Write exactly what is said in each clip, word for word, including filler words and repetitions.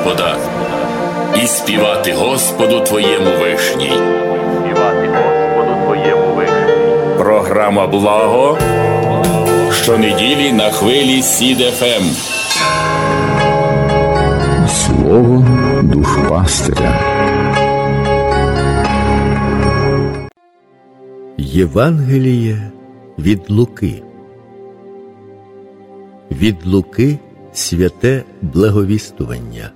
Господа і співати Господу твоєму вишній. Співати Господу твоєму вишній. Програма «Благо» щонеділі на хвилі Сід еф ем. Слово душпастиря. Євангеліє від Луки. Від Луки святе благовістування.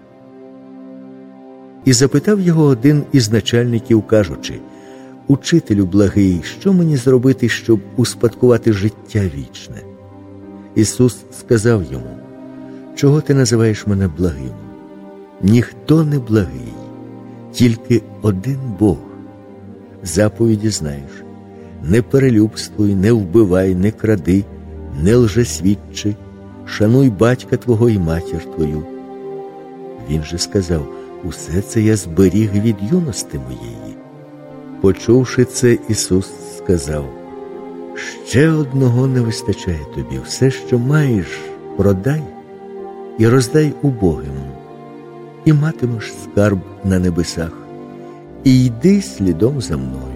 І запитав його один із начальників, кажучи: «Учителю благий, що мені зробити, щоб успадкувати життя вічне?» Ісус сказав йому: «Чого ти називаєш мене благим? Ніхто не благий, тільки один Бог. Заповіді знаєш: не перелюбствуй, не вбивай, не кради, не лжесвідчи, шануй батька твого і матір твою». Він же сказав: «Усе це я зберіг від юності моєї». Почувши це, Ісус сказав: «Ще одного не вистачає тобі. Все, що маєш, продай і роздай убогим, і матимеш скарб на небесах, і йди слідом за мною».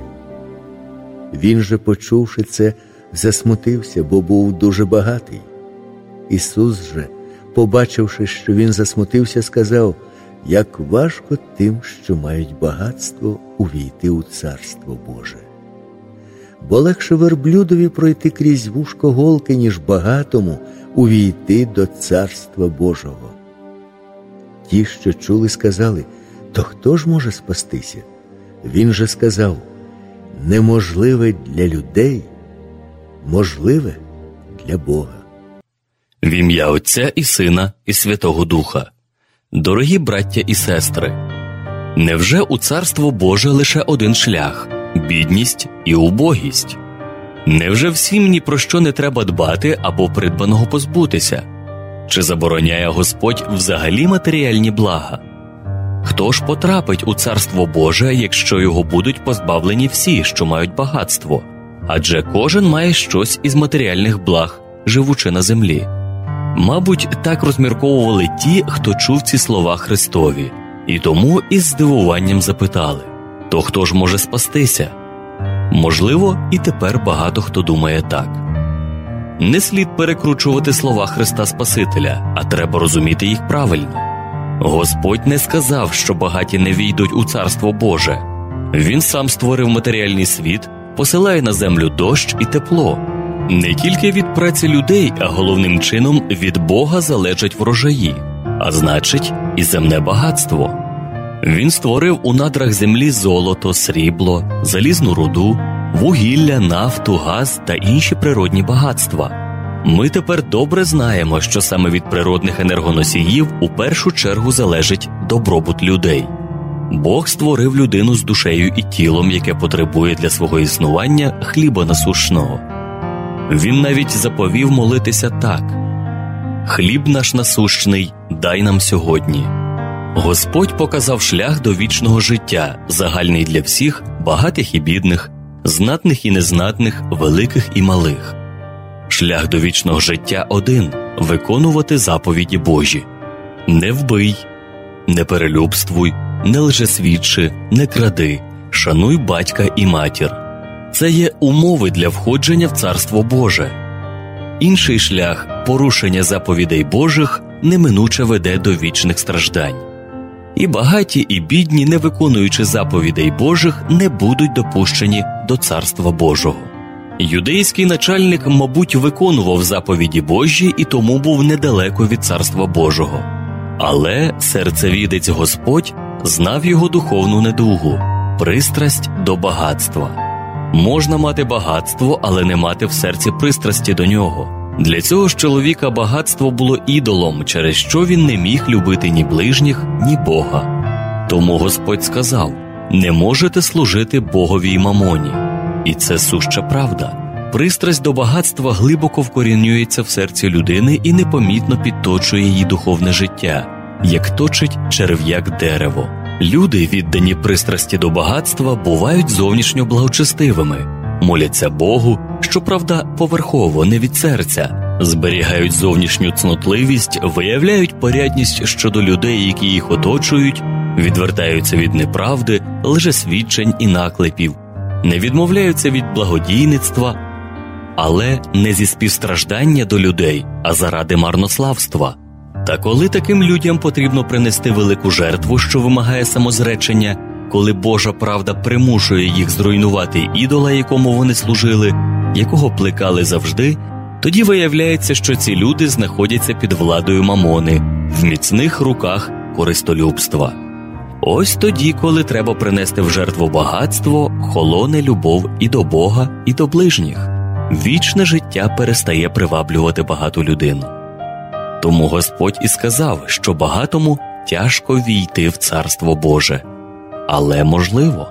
Він же, почувши це, засмутився, бо був дуже багатий. Ісус же, побачивши, що він засмутився, сказав: «Як важко тим, що мають багатство, увійти у Царство Боже. Бо легше верблюдові пройти крізь вушко голки, ніж багатому увійти до Царства Божого». Ті, що чули, сказали: «То хто ж може спастися?» Він же сказав: «Неможливе для людей, можливе для Бога». В ім'я Отця і Сина і Святого Духа. Дорогі браття і сестри, невже у Царство Боже лише один шлях – бідність і убогість? Невже всім ні про що не треба дбати або придбаного позбутися? Чи забороняє Господь взагалі матеріальні блага? Хто ж потрапить у Царство Боже, якщо його будуть позбавлені всі, що мають багатство? Адже кожен має щось із матеріальних благ, живучи на землі. Мабуть, так розмірковували ті, хто чув ці слова Христові, і тому із здивуванням запитали: «То хто ж може спастися?» Можливо, і тепер багато хто думає так. Не слід перекручувати слова Христа Спасителя, а треба розуміти їх правильно. Господь не сказав, що багаті не війдуть у Царство Боже. Він сам створив матеріальний світ, посилає на землю дощ і тепло. Не тільки від праці людей, а головним чином від Бога залежать врожаї, а значить і земне багатство. Він створив у надрах землі золото, срібло, залізну руду, вугілля, нафту, газ та інші природні багатства. Ми тепер добре знаємо, що саме від природних енергоносіїв у першу чергу залежить добробут людей. Бог створив людину з душею і тілом, яке потребує для свого існування хліба насущного. Він навіть заповів молитися так: «Хліб наш насущний дай нам сьогодні». Господь показав шлях до вічного життя, загальний для всіх, багатих і бідних, знатних і незнатних, великих і малих. Шлях до вічного життя один – виконувати заповіді Божі. Не вбий, не перелюбствуй, не лжесвідчи, не кради, шануй батька і матір. Це є умови для входження в Царство Боже. Інший шлях – порушення заповідей Божих неминуче веде до вічних страждань. І багаті, і бідні, не виконуючи заповідей Божих, не будуть допущені до Царства Божого. Юдейський начальник, мабуть, виконував заповіді Божі і тому був недалеко від Царства Божого. Але серцевідець Господь знав його духовну недугу – пристрасть до багатства. Можна мати багатство, але не мати в серці пристрасті до нього. Для цього ж чоловіка багатство було ідолом, через що він не міг любити ні ближніх, ні Бога. Тому Господь сказав: «Не можете служити Богові й мамоні». І це суща правда. Пристрасть до багатства глибоко вкорінюється в серці людини і непомітно підточує її духовне життя, як точить черв'як дерево. Люди, віддані пристрасті до багатства, бувають зовнішньо благочестивими, моляться Богу, щоправда, поверхово, не від серця, Зберігають зовнішню цнотливість, виявляють порядність щодо людей, які їх оточують, відвертаються від неправди, лжесвідчень і наклепів, не відмовляються від благодійництва, але не зі співстраждання до людей, а заради марнославства. Та коли таким людям потрібно принести велику жертву, що вимагає самозречення, коли Божа правда примушує їх зруйнувати ідола, якому вони служили, якого плекали завжди, тоді виявляється, що ці люди знаходяться під владою мамони, в міцних руках користолюбства. Ось тоді, коли треба принести в жертву багатство, холоне любов і до Бога, і до ближніх. Вічне життя перестає приваблювати багату людину. Тому Господь і сказав, що багатому тяжко війти в Царство Боже. Але можливо.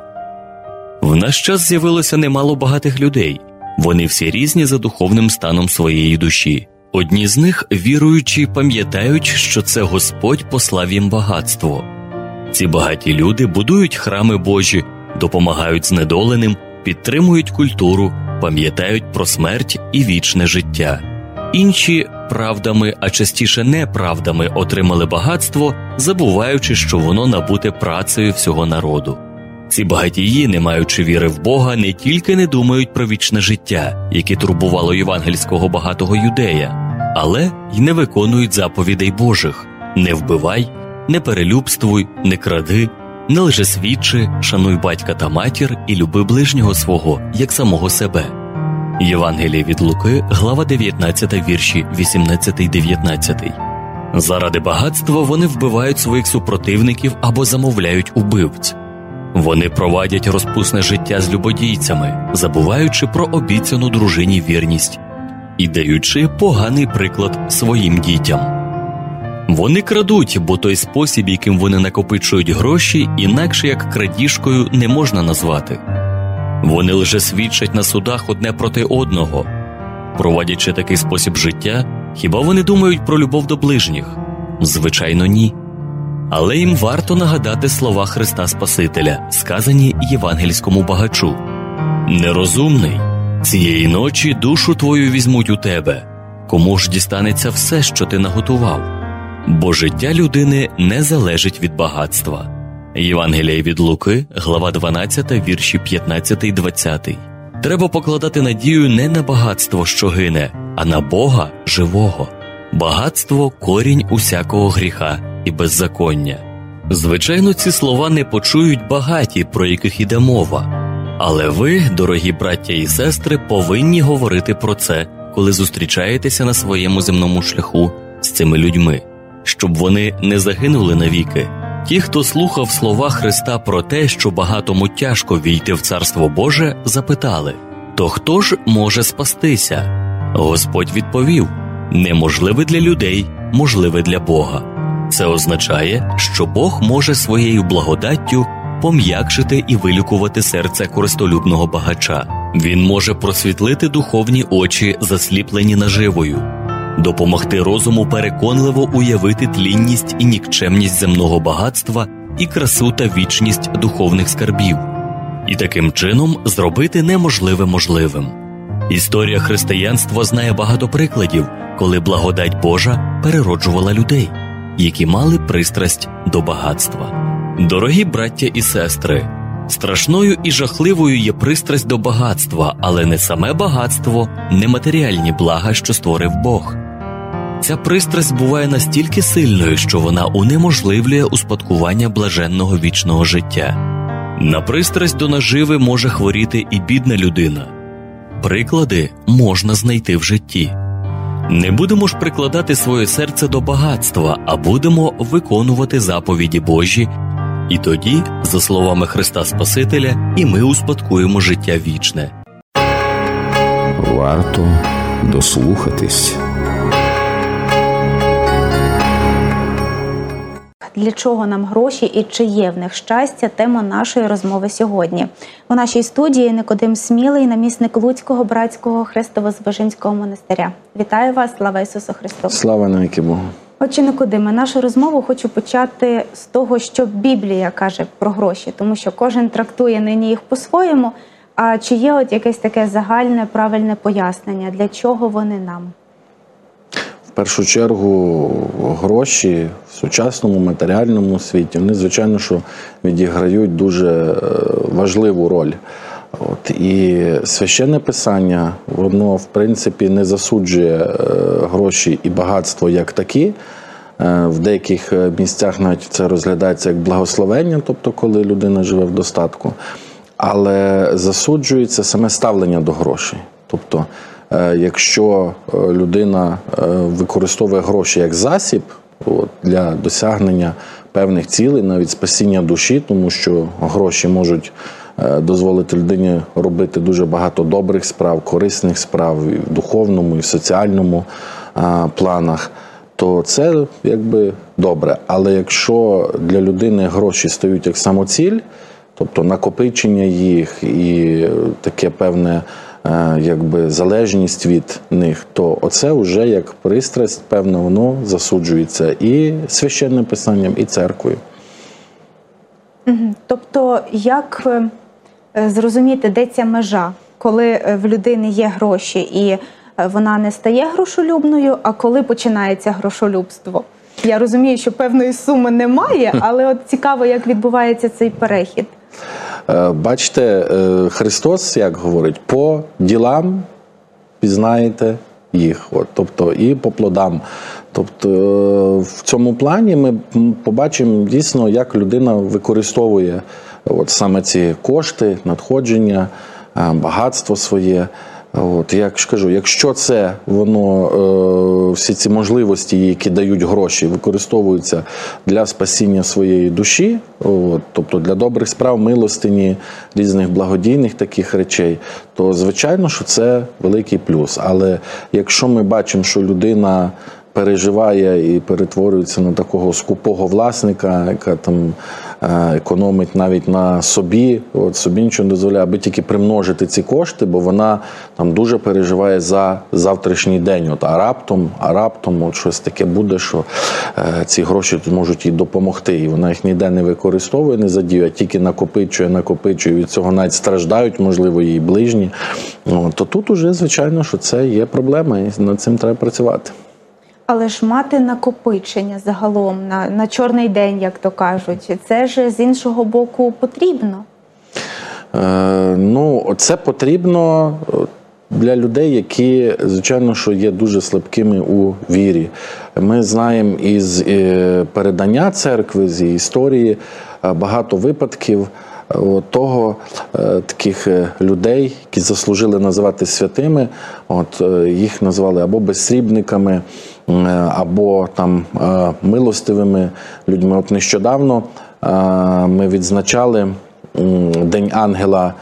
В наш час з'явилося немало багатих людей. Вони всі різні за духовним станом своєї душі. Одні з них, віруючи, пам'ятають, що це Господь послав їм багатство. Ці багаті люди будують храми Божі, допомагають знедоленим, підтримують культуру, пам'ятають про смерть і вічне життя. Інші правдами, а частіше неправдами отримали багатство, забуваючи, що воно набуте працею всього народу. Ці багатії, не маючи віри в Бога, не тільки не думають про вічне життя, яке турбувало євангельського багатого юдея, але й не виконують заповідей Божих: «Не вбивай», «Не перелюбствуй», «Не кради», «Не лжесвідчи», «Шануй батька та матір» і «Люби ближнього свого, як самого себе». Євангеліє від Луки, глава дев'ятнадцята, вірші вісімнадцятий-дев'ятнадцятий. Заради багатства вони вбивають своїх супротивників або замовляють убивць. Вони провадять розпусне життя з любодійцями, забуваючи про обіцяну дружині вірність і даючи поганий приклад своїм дітям. Вони крадуть, бо той спосіб, яким вони накопичують гроші, інакше як крадіжкою не можна назвати. Вони лише свідчать на судах одне проти одного. Проводячи такий спосіб життя, хіба вони думають про любов до ближніх? Звичайно, ні. Але їм варто нагадати слова Христа Спасителя, сказані євангельському багачу: «Нерозумний, цієї ночі душу твою візьмуть у тебе. Кому ж дістанеться все, що ти наготував? Бо життя людини не залежить від багатства». Євангеліє від Луки, глава дванадцята, вірші п'ятнадцятий-двадцятий. Треба покладати надію не на багатство, що гине, а на Бога живого. Багатство – корінь усякого гріха і беззаконня. Звичайно, ці слова не почують багаті, про яких іде мова. Але ви, дорогі браття і сестри, повинні говорити про це, коли зустрічаєтеся на своєму земному шляху з цими людьми, щоб вони не загинули навіки. Ті, хто слухав слова Христа про те, що багатому тяжко війти в Царство Боже, запитали: «То хто ж може спастися?» Господь відповів: «Неможливе для людей, можливе для Бога». Це означає, що Бог може своєю благодаттю пом'якшити і вилікувати серце користолюбного багача. Він може просвітлити духовні очі, засліплені наживою, допомогти розуму переконливо уявити тлінність і нікчемність земного багатства і красу та вічність духовних скарбів, і таким чином зробити неможливе можливим. Історія християнства знає багато прикладів, коли благодать Божа перероджувала людей, які мали пристрасть до багатства. Дорогі браття і сестри, страшною і жахливою є пристрасть до багатства, але не саме багатство, не матеріальні блага, що створив Бог. Ця пристрасть буває настільки сильною, що вона унеможливлює успадкування блаженного вічного життя. На пристрасть до наживи може хворіти і бідна людина. Приклади можна знайти в житті. Не будемо ж прикладати своє серце до багатства, а будемо виконувати заповіді Божі, і тоді, за словами Христа Спасителя, і ми успадкуємо життя вічне. Варто дослухатись. Для чого нам гроші і чи є в них щастя – тема нашої розмови сьогодні. У нашій студії Никодим Смілий, намісник Луцького братського Хрестово-Збожинського монастиря. Вітаю вас, слава Ісусу Христу! Слава навіки Богу! Отче Никодиме, нашу розмову хочу почати з того, що Біблія каже про гроші, тому що кожен трактує нині їх по-своєму. А чи є от якесь таке загальне, правильне пояснення, для чого вони нам? першу чергу гроші в сучасному матеріальному світі, вони, звичайно, що відіграють дуже важливу роль. От, і Священне Писання, воно, в принципі, не засуджує гроші і багатство як такі. В деяких місцях навіть це розглядається як благословення, тобто коли людина живе в достатку. Але засуджується саме ставлення до грошей. Тобто, якщо людина використовує гроші як засіб от, для досягнення певних цілей, навіть спасіння душі, тому що гроші можуть дозволити людині робити дуже багато добрих справ, корисних справ і в духовному, і в соціальному планах, то це якби добре. Але якщо для людини гроші стають як самоціль, тобто накопичення їх і таке певне якби залежність від них, то оце вже як пристрасть, певно, воно засуджується і Священним Писанням, і церквою. Тобто, як зрозуміти, де ця межа, коли в людини є гроші і вона не стає грошолюбною, а коли починається грошолюбство? Я розумію, що певної суми немає, але от цікаво, як відбувається цей перехід. Бачите, Христос, як говорить, по ділам пізнаєте їх, от, тобто і по плодам. Тобто в цьому плані ми побачимо дійсно, як людина використовує от саме ці кошти, надходження, багатство своє. От, як ж кажу, якщо це воно, е, всі ці можливості, які дають гроші, використовуються для спасіння своєї душі, от, тобто для добрих справ, милостині, різних благодійних таких речей, то звичайно, що це великий плюс. Але якщо ми бачимо, що людина переживає і перетворюється на такого скупого власника, яка там економить навіть на собі, от собі нічого не дозволяє, аби тільки примножити ці кошти, бо вона там дуже переживає за завтрашній день. От, а раптом, а раптом от щось таке буде, що е, ці гроші можуть їй допомогти. І вона їх ніде не використовує, не задіює, а тільки накопичує, накопичує. Від цього навіть страждають, можливо, її ближні. От, то тут уже, звичайно, що це є проблема, і над цим треба працювати. Але ж мати накопичення загалом на, на чорний день, як то кажуть, це ж з іншого боку потрібно? Е, ну, це потрібно для людей, які, звичайно, що є дуже слабкими у вірі. Ми знаємо із передання церкви, з історії багато випадків того, таких людей, які заслужили називати святими, от, їх назвали або безсрібниками, або там милостивими людьми. От нещодавно ми відзначали День ангела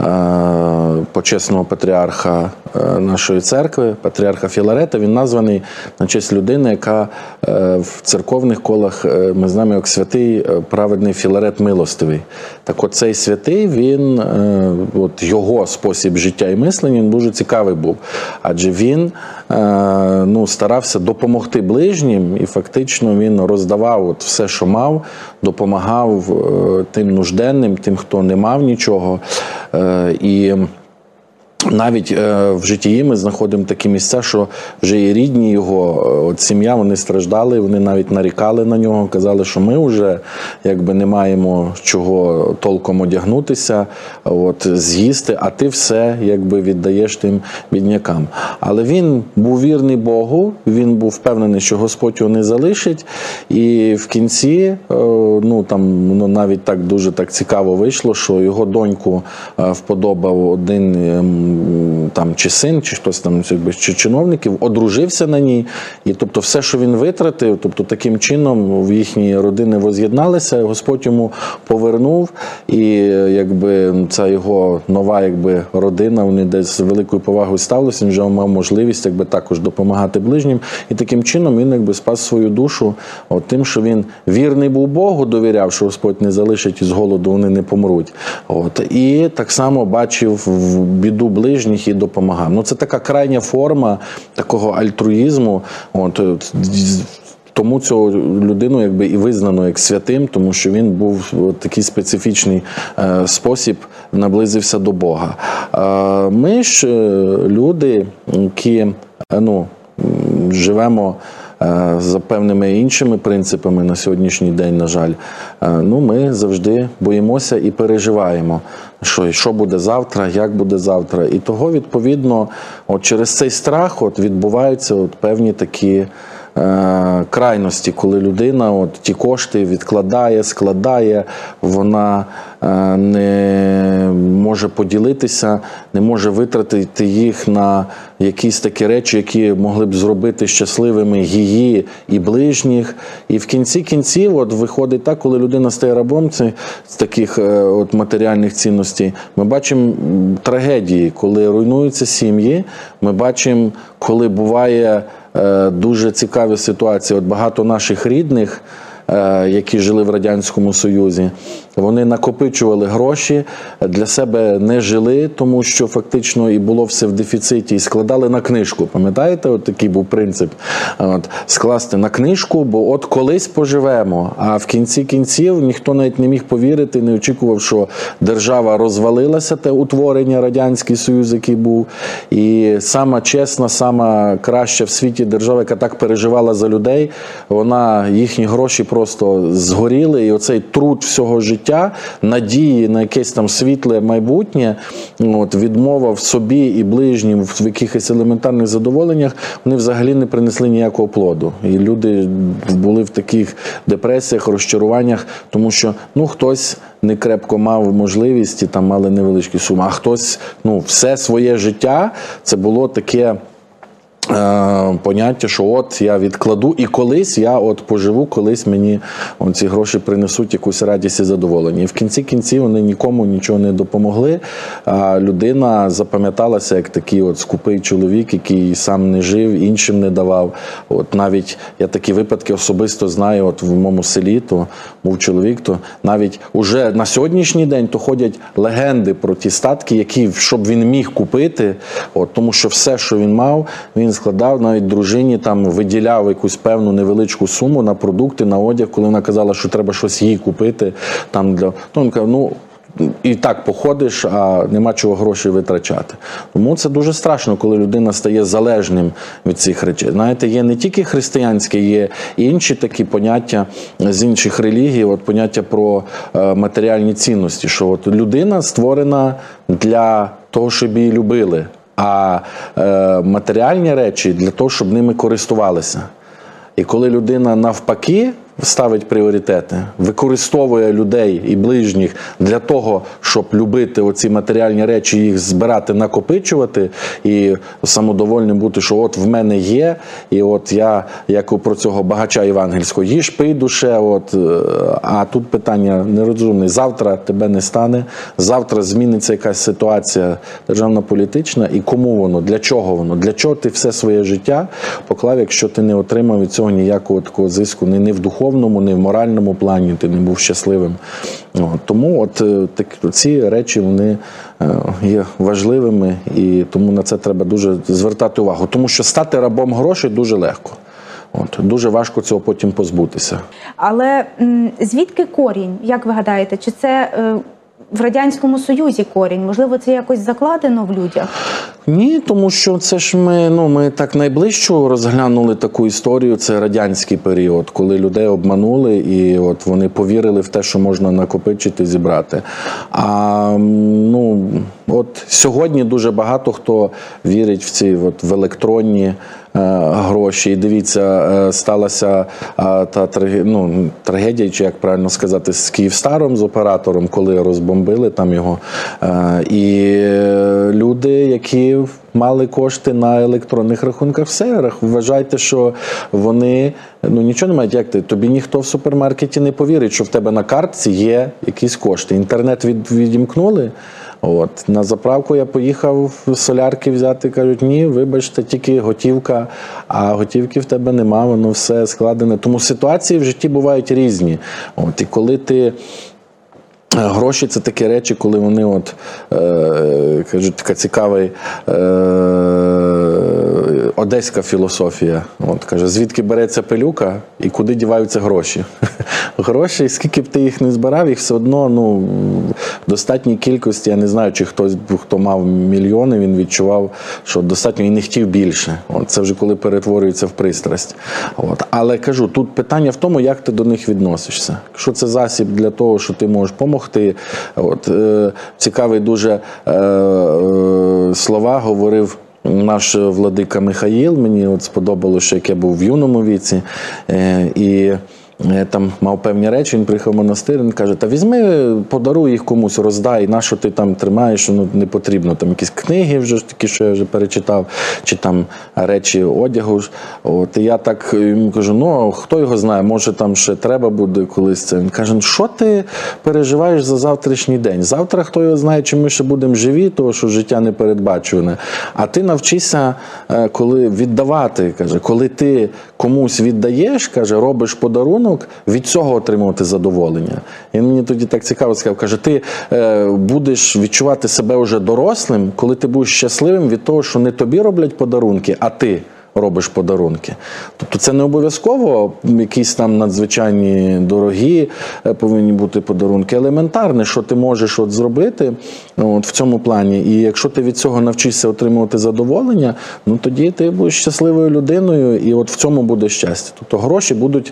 почесного патріарха нашої церкви, патріарха Філарета. Він названий на честь людини, яка в церковних колах, ми знаємо як святий праведний Філарет Милостивий. Так от цей святий, він, от його спосіб життя і мислення, він дуже цікавий був. Адже він ну, старався допомогти ближнім, і фактично він роздавав от все, що мав, допомагав тим нужденним, тим, хто не мав нічого. І навіть в житті ми знаходимо такі місця, що вже і рідні його, от сім'я, вони страждали, вони навіть нарікали на нього, казали, що ми вже якби не маємо чого толком одягнутися, от, з'їсти, а ти все якби віддаєш тим біднякам. Але він був вірний Богу, він був впевнений, що Господь його не залишить, і в кінці, ну там ну, навіть так дуже так цікаво вийшло, що його доньку вподобав один там чи син, чи хтось там, чи чиновників, одружився на ній, і тобто все, що він витратив, тобто таким чином в їхні родини воз'єдналися, Господь йому повернув, і якби ця його нова якби родина, вони десь з великою повагою ставилися, він вже мав можливість якби також допомагати ближнім, і таким чином він якби спас свою душу от тим, що він вірний був Богу, довіряв, що Господь не залишить, і з голоду вони не помруть. От. І так само бачив біду ближніх і допомагав. Ну, це така крайня форма такого альтруїзму. От, тому цю людину якби і визнано як святим, тому що він був в такий специфічний е, спосіб наблизився до Бога. Е, ми ж люди, які, ну, живемо за певними іншими принципами на сьогоднішній день, на жаль, ну, ми завжди боїмося і переживаємо, що, що буде завтра, як буде завтра. І того, відповідно, от через цей страх от відбуваються от певні такі е, крайності, коли людина от ті кошти відкладає, складає, вона е, не може поділитися, не може витратити їх на якісь такі речі, які могли б зробити щасливими її і ближніх. І в кінці кінців от виходить так, коли людина стає рабом з таких е, от матеріальних цінностей, ми бачимо трагедії, коли руйнуються сім'ї, ми бачимо, коли буває е, дуже цікаві ситуації. От багато наших рідних, е, які жили в Радянському Союзі, вони накопичували гроші, для себе не жили, тому що фактично і було все в дефіциті, і складали на книжку. Пам'ятаєте, от такий був принцип? От, скласти на книжку, бо от колись поживемо, а в кінці кінців ніхто навіть не міг повірити, не очікував, що держава розвалилася, те утворення, Радянський Союз, який був. І сама чесна, сама краща в світі держава, яка так переживала за людей, вона, їхні гроші просто згоріли, і оцей труд всього життя, надії на якесь там світле майбутнє, от, відмова в собі і ближнім в якихось елементарних задоволеннях, вони взагалі не принесли ніякого плоду. І люди були в таких депресіях, розчаруваннях, тому що, ну, хтось не крепко мав можливість і там мали невеличкі суми, а хтось, ну, все своє життя це було таке поняття, що от я відкладу і колись я от поживу, колись мені ці гроші принесуть якусь радість і задоволення. І в кінці кінців вони нікому нічого не допомогли, а людина запам'яталася як такий от скупий чоловік, який сам не жив, іншим не давав. От навіть я такі випадки особисто знаю, от в моєму селі, то був чоловік, то навіть уже на сьогоднішній день то ходять легенди про ті статки, які, щоб він міг купити, от, тому що все, що він мав, він складав, навіть дружині там виділяв якусь певну невеличку суму на продукти, на одяг, коли вона казала, що треба щось їй купити. Там для... ну, він казав, ну, і так походиш, а нема чого грошей витрачати. Тому це дуже страшно, коли людина стає залежним від цих речей. Знаєте, є не тільки християнське, є і інші такі поняття з інших релігій, от поняття про е, матеріальні цінності, що от людина створена для того, щоб її любили, а е, матеріальні речі для того, щоб ними користувалися. І коли людина навпаки ставить пріоритети, використовує людей і ближніх для того, щоб любити оці матеріальні речі, їх збирати, накопичувати і самодовольним бути, що от в мене є, і от я, як про цього багача євангельського, їж, пий душе, от, а тут питання нерозумне. Завтра тебе не стане, завтра зміниться якась ситуація державно-політична, і кому воно, для чого воно, для чого ти все своє життя поклав, якщо ти не отримав від цього ніякого такого зиску, не, не в духовному, не в моральному плані, ти не був щасливим. От, тому от так, ці речі, вони є важливими, і тому на це треба дуже звертати увагу. Тому що стати рабом грошей дуже легко. От, дуже важко цього потім позбутися. Але м, звідки корінь, як ви гадаєте? Чи це е, в Радянському Союзі корінь? Можливо, це якось закладено в людях? Ні, тому що це ж ми, ну, ми так найближче розглянули таку історію, це радянський період, коли людей обманули і от вони повірили в те, що можна накопичити, зібрати. А ну, от сьогодні дуже багато хто вірить в ці от, в електронні е, гроші. І дивіться, е, сталася е, та ну, трагедія, чи як правильно сказати, з Київстаром, з оператором, коли розбомбили там його. Е, і люди, які мали кошти на електронних рахунках, все, вважайте, що вони, ну нічого не мають, як ти, тобі ніхто в супермаркеті не повірить, що в тебе на картці є якісь кошти. Інтернет від, відімкнули, от, на заправку я поїхав солярки взяти, кажуть, ні, вибачте, тільки готівка, а готівки в тебе нема, воно все складене. Тому ситуації в житті бувають різні. От, і коли ти гроші – це такі речі, коли вони, от, е, кажуть, така цікава е, одеська філософія. От, каже, звідки береться пилюка і куди діваються гроші? Гроші, скільки б ти їх не збирав, їх все одно, ну, в достатній кількості, я не знаю, чи хтось, хто мав мільйони, він відчував, що достатньо і не хотів більше. От, це вже коли перетворюється в пристрасть. От. Але кажу, тут питання в тому, як ти до них відносишся. Якщо це засіб для того, що ти можеш допомогти. От, е, цікавий дуже е, е, слова говорив наш владика Михаїл. Мені от сподобалося, що як я був в юному віці, е, і там мав певні речі, він приїхав в монастир, він каже, та візьми, подаруй їх комусь, роздай, на що ти там тримаєш, ну не потрібно, там якісь книги вже такі, що я вже перечитав, чи там речі одягу. От, і я так йому кажу, ну, хто його знає, може там ще треба буде колись це. Він каже, ну, що ти переживаєш за завтрашній день? Завтра хто його знає, чи ми ще будемо живі, того, що життя не передбачуване. А ти навчися, коли віддавати, каже, коли ти комусь віддаєш, каже, робиш подарунок, від цього отримувати задоволення. І мені тоді так цікаво сказав, каже, ти е, будеш відчувати себе вже дорослим, коли ти будеш щасливим від того, що не тобі роблять подарунки, а ти робиш подарунки. Тобто це не обов'язково якісь там надзвичайні дорогі повинні бути подарунки. Елементарне, що ти можеш от зробити от, в цьому плані. І якщо ти від цього навчишся отримувати задоволення, ну тоді ти будеш щасливою людиною і от в цьому буде щастя. Тобто гроші будуть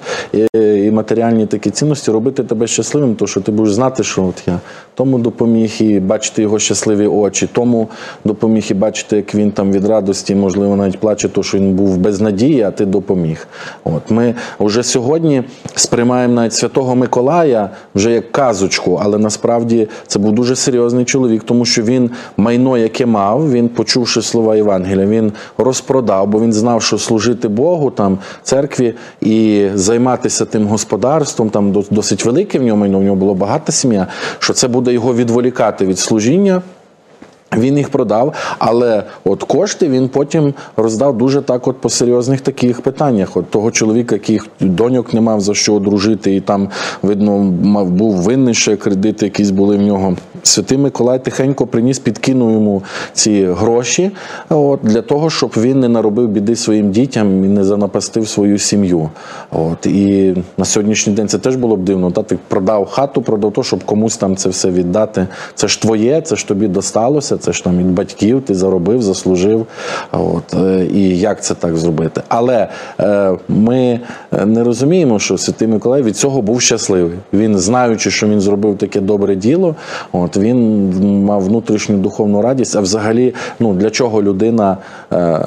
і матеріальні такі цінності робити тебе щасливим, тому що ти будеш знати, що от я тому допоміг і бачити його щасливі очі, тому допоміг і бачити, як він там від радості, можливо, навіть плаче, то що він був без надії, а ти допоміг. От. Ми вже сьогодні сприймаємо навіть Святого Миколая вже як казочку, але насправді це був дуже серйозний чоловік, тому що він майно, яке мав, він, почувши слова Євангелія, він розпродав, бо він знав, що служити Богу, там, церкві і займатися тим господарством, там досить велике в нього майно, в нього було багата сім'я, що це буде його відволікати від служіння. Він їх продав, але от кошти він потім роздав дуже так от по серйозних таких питаннях. От того чоловіка, яких доньок не мав за що одружити, і там, видно, мав, був винний ще кредити, якісь були в нього. Святий Миколай тихенько приніс, підкинув йому ці гроші, от, для того, щоб він не наробив біди своїм дітям і не занапастив свою сім'ю. От, і на сьогоднішній день це теж було б дивно. Та? Ти продав хату, продав то, щоб комусь там це все віддати. Це ж твоє, це ж тобі досталося. Це ж там від батьків, ти заробив, заслужив. От, і як це так зробити? Але е, ми не розуміємо, що Святий Миколай від цього був щасливий. Він, знаючи, що він зробив таке добре діло, от, він мав внутрішню духовну радість. А взагалі, ну, для чого людина е,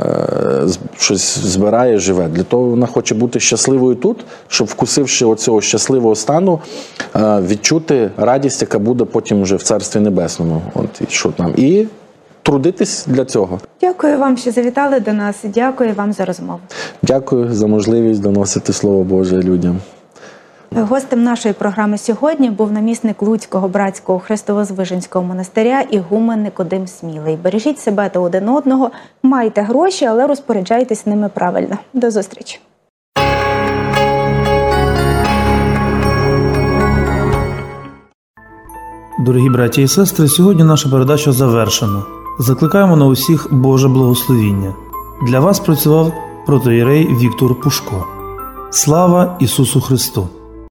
щось збирає, живе? Для того вона хоче бути щасливою тут, щоб, вкусивши оцього щасливого стану, е, відчути радість, яка буде потім вже в Царстві Небесному. От, і що там. І трудитись для цього. Дякую вам, що завітали до нас. Дякую вам за розмову. Дякую за можливість доносити Слово Боже людям. Гостем нашої програми сьогодні був намісник Луцького братського Христово-Звиженського монастиря ігумен Никодим Смілий. Бережіть себе та один одного, майте гроші, але розпоряджайтесь ними правильно. До зустрічі. Дорогі браті і сестри, сьогодні наша передача завершена. Закликаємо на усіх Боже благословіння. Для вас працював протоієрей Віктор Пушко. Слава Ісусу Христу!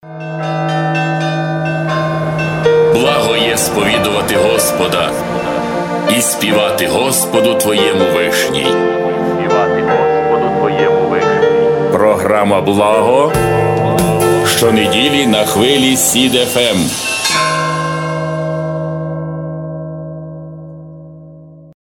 Благо є сповідувати Господа і співати Господу Твоєму вишній. Співати Господу Твоєму вишній. Програма «Благо» щонеділі на хвилі Сід еф ем.